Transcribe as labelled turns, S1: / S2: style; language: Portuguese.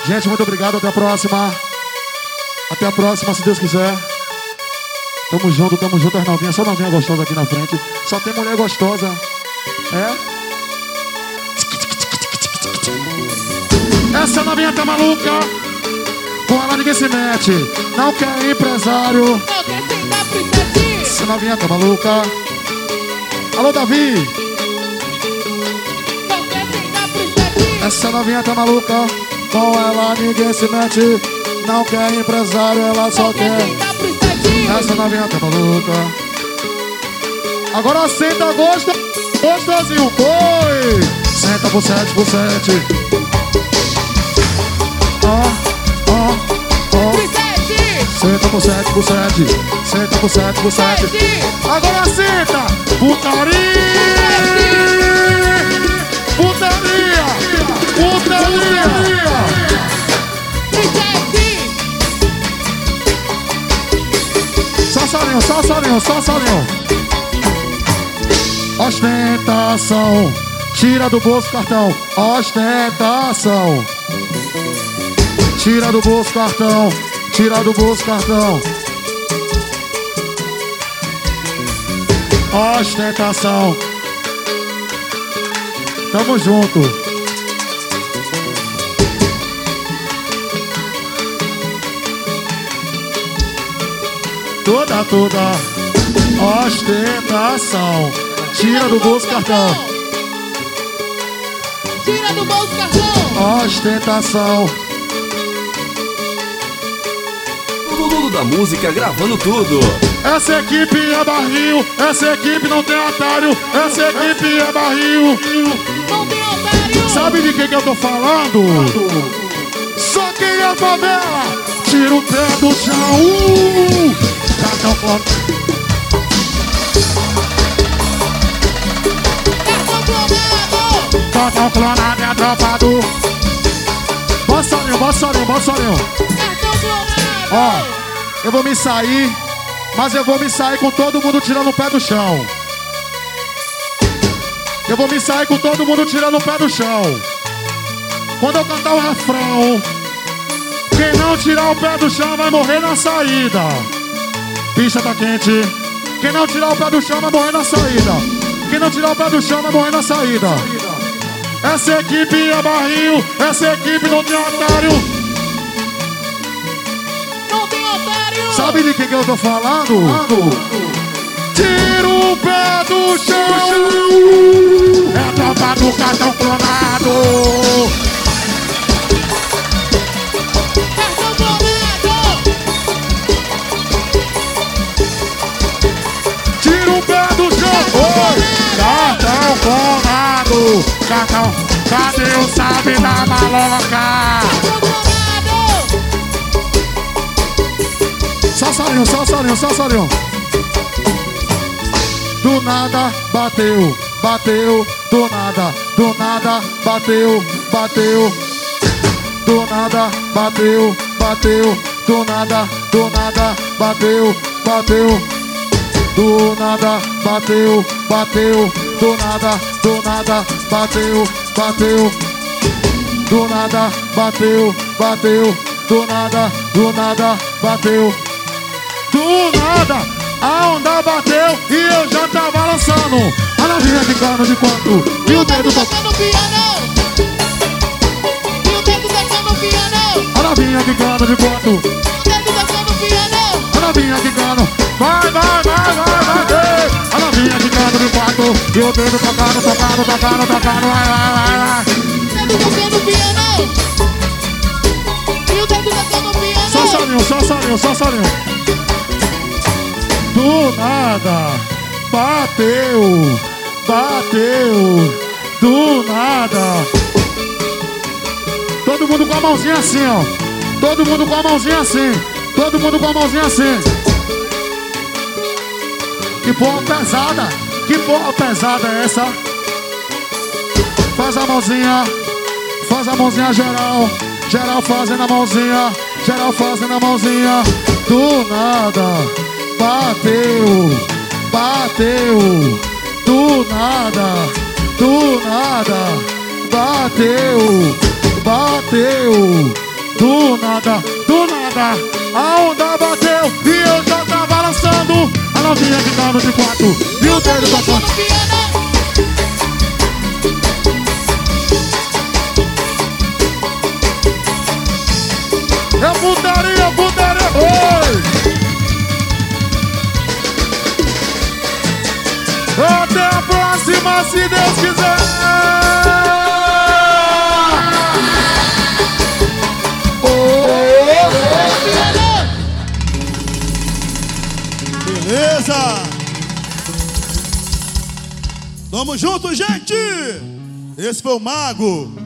S1: Gente, muito obrigado. Até a próxima. Até a próxima, se Deus quiser. Tamo junto, Arnaldinha. Só novinha gostosa aqui na frente. Só tem mulher gostosa. É? Essa novinha tá maluca. Com ela ninguém se mete. Não quer empresário.
S2: Não quer sentar pro Sete.
S1: Essa novinha tá maluca. Alô, Davi.
S2: Não quer sentar pro Sete.
S1: Essa novinha tá maluca. Com ela ninguém se mete. Não quer empresário, ela só
S2: Não quer
S1: quer.
S2: sentar pro Sete.
S1: Essa novinha tá maluca. Agora senta gostosinho. Foi. Senta por 7, por 7. Senta por 7, por 7. Senta por 7, por 7. Agora senta. Putaria. Putaria. Putaria. Só solinho, só solinho, só solinho. Ostentação. Tira do bolso cartão. Ostentação. Tira do bolso cartão. Tira do bolso cartão. Ostentação. Tamo junto. Toda ostentação. Tira do bolso cartão.
S2: Tira do bolso cartão.
S1: Ostentação.
S3: Tudo da música gravando tudo.
S1: Essa equipe é barril. Essa equipe não tem otário. Essa equipe é barril.
S2: Não tem otário.
S1: Sabe de que eu tô falando? Só quem é favela tira o pé do chão. Cartão clonado. Cartão clonado é dropado. Bota solinho, bota solinho, bota solinho.
S2: Cartão clonado.
S1: Ó, eu vou me sair, mas eu vou me sair com todo mundo tirando o pé do chão. Eu vou me sair com todo mundo tirando o pé do chão. Quando eu cantar o refrão, quem não tirar o pé do chão vai morrer na saída. Bicha tá quente. Quem não tirar o pé do chão vai morrer na saída. Quem não tirar o pé do chão vai morrer na saída. Essa equipe é barril. Essa equipe não tem otário.
S2: Não tem otário.
S1: Sabe de que eu tô falando? Tira o pé do chão. É a tropa do cartão clonado.
S2: Cartão clonado.
S1: Tira o pé do chão. Oi. Cartão clonado. Cartão. Cadê o sabe da maloca?
S2: Cartão clonado.
S1: Só solinho, só solinho, só solinho. Do nada bateu, bateu. Do nada bateu, bateu. Do nada bateu, bateu. Do nada bateu, bateu. Do nada bateu, bateu. Do nada bateu, bateu. Do nada bateu, bateu. Do nada bateu. Do nada a onda bateu e eu já tava lançando. A novinha de cano de quanto? E o dedo
S2: tocando piano. E o dedo tocando piano.
S1: A novinha de cano de quanto?
S2: O dedo tocando piano.
S1: A novinha de cano. Vai, vai, vai, vai, vai. A novinha de cano de quanto? E o dedo tocando, tocando, tocando, tocando. Vai, vai, vai, vai.
S2: O dedo tocando piano. E o dedo tocando piano.
S1: Só solinho, só solinho, só solinho. Do nada bateu, bateu. Do nada. Todo mundo com a mãozinha assim, ó. Todo mundo com a mãozinha assim. Todo mundo com a mãozinha assim. Que porra pesada. Que porra pesada é essa? Faz a mãozinha geral. Geral fazendo a mãozinha. Geral fazendo a mãozinha. Do nada bateu, bateu. Do nada bateu, bateu. do nada, a onda bateu e eu já tava lançando. A novinha ficando de quatro e o dedo tocando. É putaria, putaria, oi! Até a próxima, se Deus quiser!
S4: Beleza! Tamo junto, gente! Esse foi o Mago.